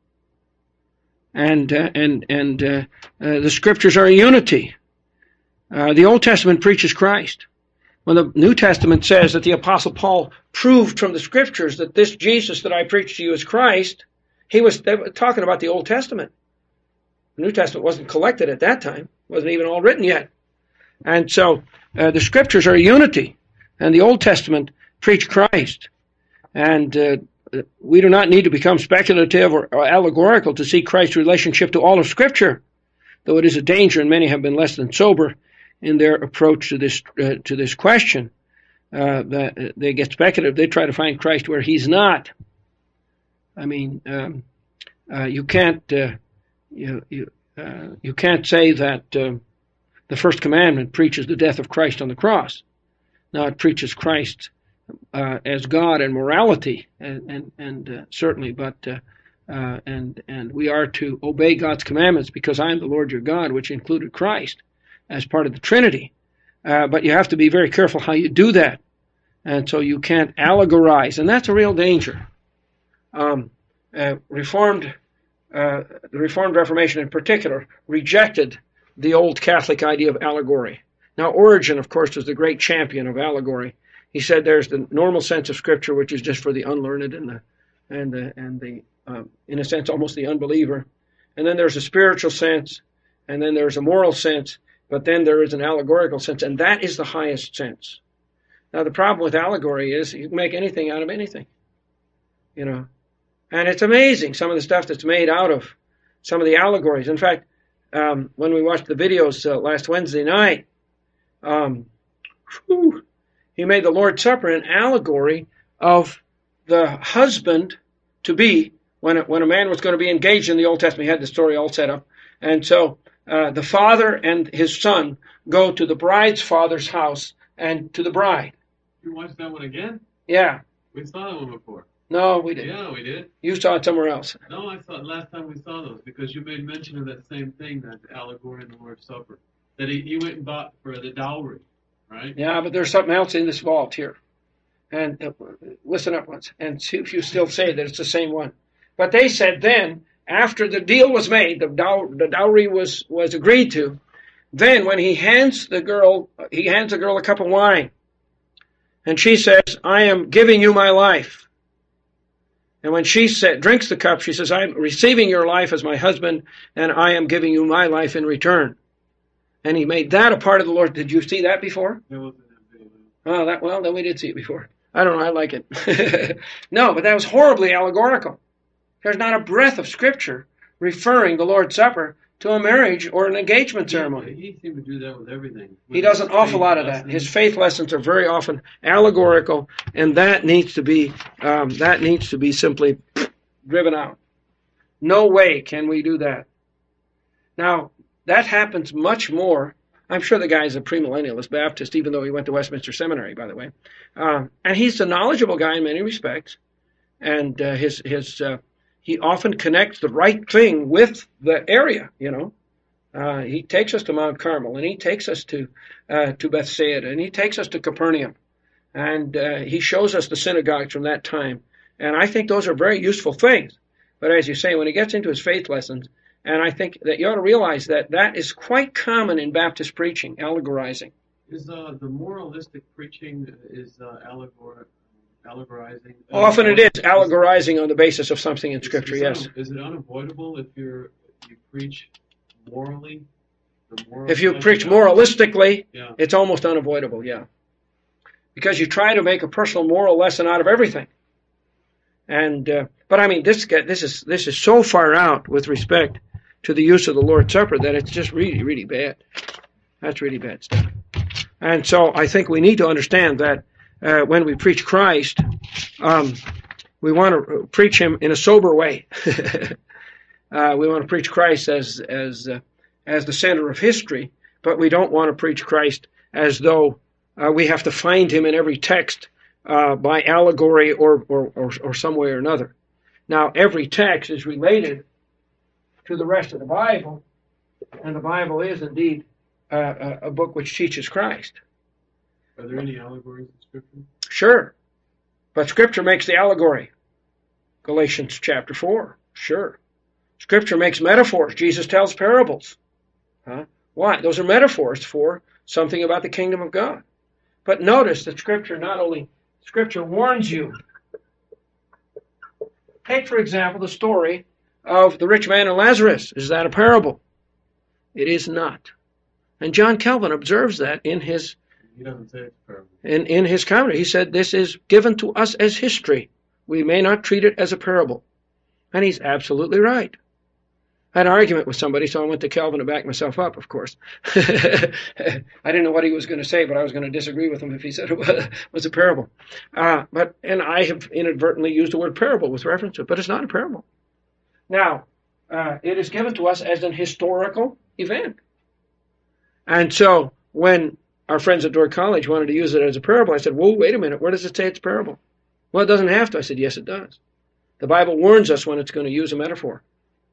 And the Scriptures are a unity. The Old Testament preaches Christ. When the New Testament says that the Apostle Paul proved from the Scriptures that this Jesus that I preach to you is Christ, they were talking about the Old Testament. The New Testament wasn't collected at that time. It wasn't even all written yet. And so the Scriptures are a unity. And the Old Testament preached Christ. And we do not need to become speculative or allegorical to see Christ's relationship to all of Scripture, though it is a danger, and many have been less than sober in their approach to this question. They get speculative. They try to find Christ where he's not. I mean, you can't say that the first commandment preaches the death of Christ on the cross. Now it preaches Christ as God and morality, and certainly, but and we are to obey God's commandments because I am the Lord your God, which included Christ as part of the Trinity. But you have to be very careful how you do that, and so you can't allegorize, and that's a real danger. The Reformed Reformation in particular rejected the old Catholic idea of allegory. Now Origen, of course, was the great champion of allegory. He said there's the normal sense of Scripture, which is just for the unlearned and the in a sense almost the unbeliever, and then there's a spiritual sense, and then there's a moral sense, but then there is an allegorical sense, and that is the highest sense. Now the problem with allegory is you can make anything out of anything, you know. And it's amazing, some of the stuff that's made out of some of the allegories. In fact, when we watched the videos last Wednesday night, he made the Lord's Supper an allegory of the husband-to-be. When a man was going to be engaged in the Old Testament, he had the story all set up. And so the father and his son go to the bride's father's house and to the bride. You watched that one again? Yeah. We saw that one before. No, we didn't. Yeah, we did. You saw it somewhere else. No, I saw it last time we saw those because you made mention of that same thing, that allegory in the Lord's Supper, that he went and bought for the dowry, right? Yeah, but there's something else in this vault here. And listen up once and see if you still say that it's the same one. But they said then, after the deal was made, the dowry was agreed to, then when he hands the girl a cup of wine. And she says, I am giving you my life. And when she drinks the cup, she says, I'm receiving your life as my husband, and I am giving you my life in return. And he made that a part of the Lord. Did you see that before? That wasn't that big. Oh, well, then we did see it before. I don't know. I like it. No, but that was horribly allegorical. There's not a breath of Scripture referring the Lord's Supper to a marriage or an engagement ceremony. He seemed to do that with everything. He does an awful lot of that. His faith lessons are very often allegorical, and that needs to be simply driven out. No way can we do that. Now, that happens much more. I'm sure the guy's a premillennialist Baptist, even though he went to Westminster Seminary, by the way. And he's a knowledgeable guy in many respects. And he often connects the right thing with the area, you know. He takes us to Mount Carmel, and he takes us to Bethsaida, and he takes us to Capernaum. And he shows us the synagogues from that time. And I think those are very useful things. But as you say, when he gets into his faith lessons, and I think that you ought to realize that that is quite common in Baptist preaching, allegorizing. Is the moralistic preaching allegorizing? Often it is allegorizing on the basis of something in Scripture, yes. Is it unavoidable if you preach morally? If you preach moralistically, it's almost unavoidable, yeah. Because you try to make a personal moral lesson out of everything. And but I mean, this is so far out with respect to the use of the Lord's Supper that it's just really, really bad. That's really bad stuff. And so I think we need to understand that when we preach Christ, we want to preach him in a sober way. We want to preach Christ as the center of history, but we don't want to preach Christ as though we have to find him in every text by allegory or some way or another. Now, every text is related to the rest of the Bible, and the Bible is indeed a book which teaches Christ. Are there any allegories in Scripture? Sure. But Scripture makes the allegory. Galatians chapter 4. Sure. Scripture makes metaphors. Jesus tells parables. Why? Those are metaphors for something about the kingdom of God. But notice that Scripture warns you. Take, for example, the story of the rich man and Lazarus. Is that a parable? It is not. And John Calvin observes that in his He doesn't say it's a parable. In his commentary. He said, this is given to us as history. We may not treat it as a parable. And he's absolutely right. I had an argument with somebody, so I went to Calvin to back myself up, of course. I didn't know what he was going to say, but I was going to disagree with him if he said it was a parable. And I have inadvertently used the word parable with reference to it, but it's not a parable. Now, it is given to us as an historical event. And so when our friends at Dordt College wanted to use it as a parable, I said, whoa, wait a minute, where does it say it's a parable? Well, it doesn't have to. I said, yes, it does. The Bible warns us when it's going to use a metaphor.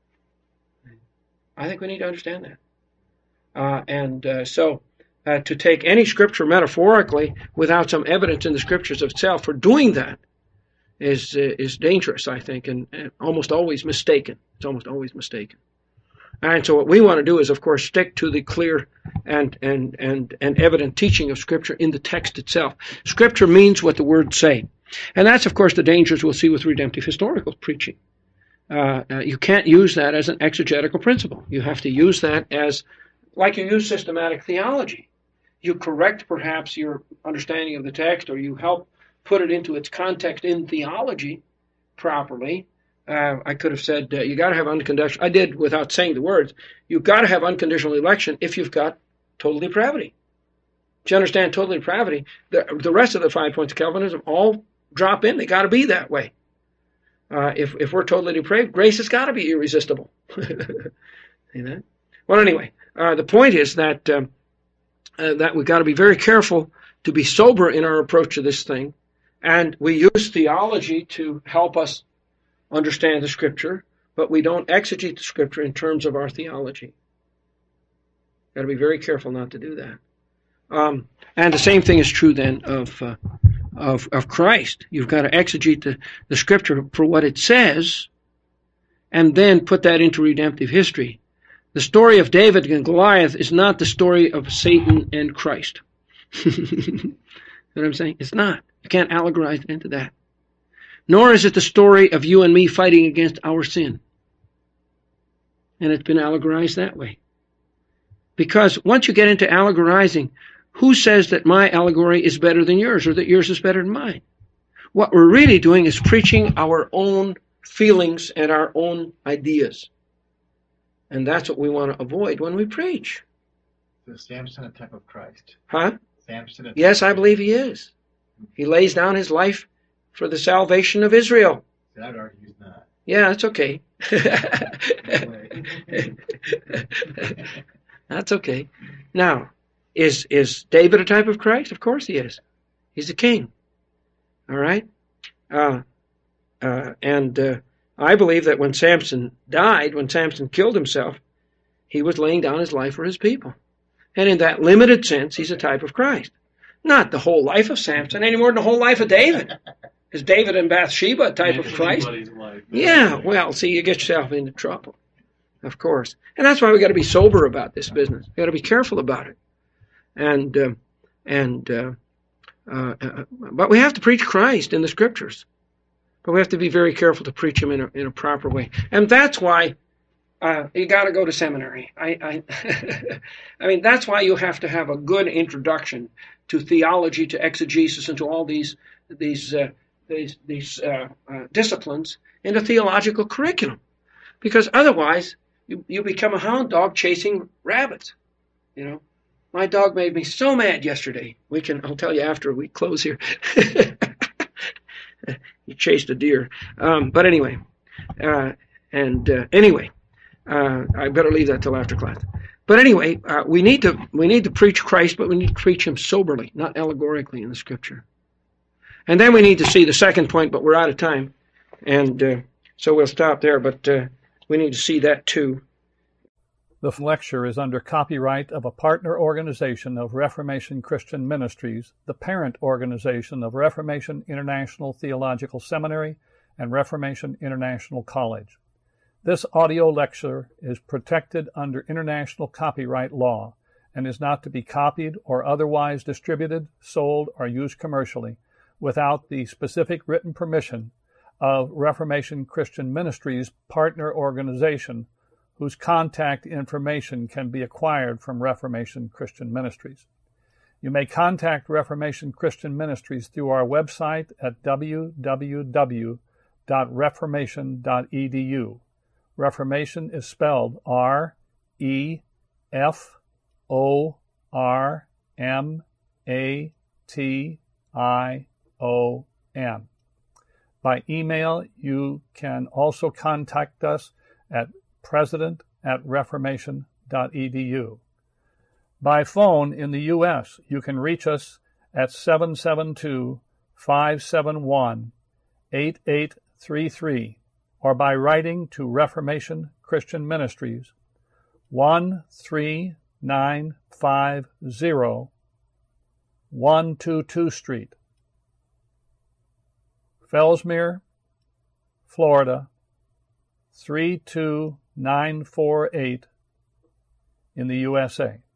I think we need to understand that. So to take any scripture metaphorically without some evidence in the scriptures of itself for doing that is dangerous, I think, and almost always mistaken. It's almost always mistaken. And so what we want to do is, of course, stick to the clear and evident teaching of Scripture in the text itself. Scripture means what the words say. And that's, of course, the dangers we'll see with redemptive historical preaching. You can't use that as an exegetical principle. You have to use that as, like you use systematic theology. You correct, perhaps, your understanding of the text, or you help put it into its context in theology properly. I could have said, you got to have unconditional, I did without saying the words, you've got to have unconditional election if you've got total depravity. Do you understand total depravity? The rest of the 5 points of Calvinism all drop in. They got to be that way. If we're totally depraved, grace has got to be irresistible. See that? Well, anyway, the point is that we've got to be very careful to be sober in our approach to this thing, and we use theology to help us understand the Scripture, but we don't exegete the Scripture in terms of our theology. Got to be very careful not to do that. And the same thing is true then of Christ. You've got to exegete the Scripture for what it says, and then put that into redemptive history. The story of David and Goliath is not the story of Satan and Christ. You know what I'm saying? It's not. You can't allegorize it into that. Nor is it the story of you and me fighting against our sin. And it's been allegorized that way. Because once you get into allegorizing, who says that my allegory is better than yours or that yours is better than mine? What we're really doing is preaching our own feelings and our own ideas. And that's what we want to avoid when we preach. Is Samson a type of Christ? Huh? Samson. Yes, I believe he is. He lays down his life for the salvation of Israel. I'd argue he's not. Yeah, that's okay. That's okay. Now, is David a type of Christ? Of course he is. He's a king. All right? And I believe that when Samson died, when Samson killed himself, he was laying down his life for his people. And in that limited sense, he's a type of Christ. Not the whole life of Samson, any more than the whole life of David. Is David and Bathsheba a type of Christ? Life. Yeah, well, see, you get yourself into trouble, of course. And that's why we got to be sober about this business. We got to be careful about it. But we have to preach Christ in the Scriptures. But we have to be very careful to preach him in a proper way. And that's why you got to go to seminary. I mean, that's why you have to have a good introduction to theology, to exegesis, and to all these disciplines in a theological curriculum. Because otherwise, you become a hound dog chasing rabbits. You know, my dog made me so mad yesterday. I'll tell you after we close here. He chased a deer. But anyway, I better leave that till after class. But anyway, we need to preach Christ, but we need to preach him soberly, not allegorically in the Scripture. And then we need to see the second point, but we're out of time, and so we'll stop there. But we need to see that too. The lecture is under copyright of a partner organization of Reformation Christian Ministries, the parent organization of Reformation International Theological Seminary and Reformation International College. This audio lecture is protected under international copyright law and is not to be copied or otherwise distributed, sold, or used commercially without the specific written permission of Reformation Christian Ministries partner organization, whose contact information can be acquired from Reformation Christian Ministries. You may contact Reformation Christian Ministries through our website at www.reformation.edu. Reformation is spelled REFORMATION. By email, you can also contact us at president@reformation.edu. By phone in the U.S., you can reach us at 772-571-8833 or by writing to Reformation Christian Ministries, 13950 122 Street, Fellsmere, Florida, 32948 in the USA.